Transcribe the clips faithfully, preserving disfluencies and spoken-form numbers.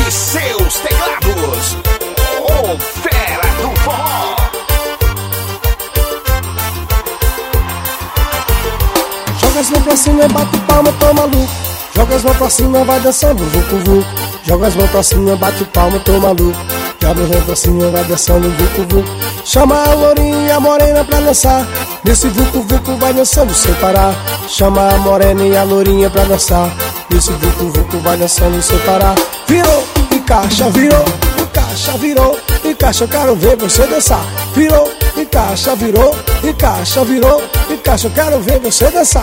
e seus teclados, o fera do forró. Joga as mãos pra cima, bate palma, toma maluco. Joga as mãos pra cima, vai dançando, vucu vucu. Joga as mãos pra cima, bate palma, toma maluco. Joga as mãos pra cima, vai dançando, vucu vucu. Chama a lourinha e a morena pra dançar. Nesse vucu vucu vai dançando sem parar. Chama a morena e a lourinha pra dançar. Nesse vucu vucu vai dançando sem parar. Virou, encaixa, virou, encaixa, virou, encaixa, eu quero ver você dançar. Virou, encaixa, virou, encaixa, virou, encaixa, eu quero ver você dançar.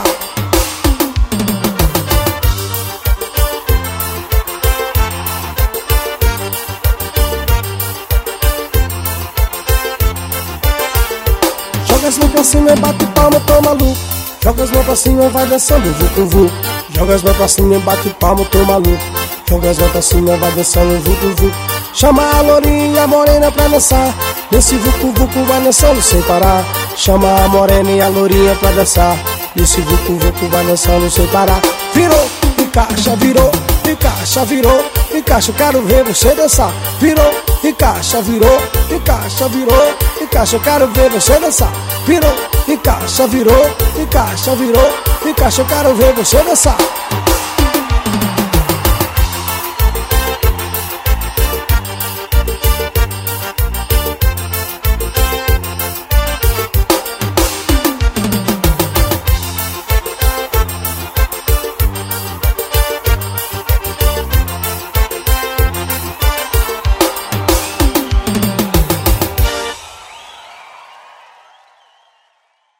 Joga as mãos pra cima, bate palma, toma maluco. Joga as mãos pra cima, vai dançando, vucu vucu. Joga as mãos pra cima, bate palma, toma maluco. Joga as mãos pra cima, vai dançando, vucu vucu. Chama a lourinha e a morena pra dançar. Nesse vucu vucu vai dançando sem parar. Chama a morena e a lourinha pra dançar. Nesse vucu vucu vai dançando sem parar. Virou, encaixa, virou, encaixa, virou, encaixa, eu quero ver você dançar. Virou, encaixa, virou, encaixa, virou, encaixa, eu quero ver você dançar. Virou, encaixa, virou, encaixa, virou, encaixa, eu quero ver você dançar.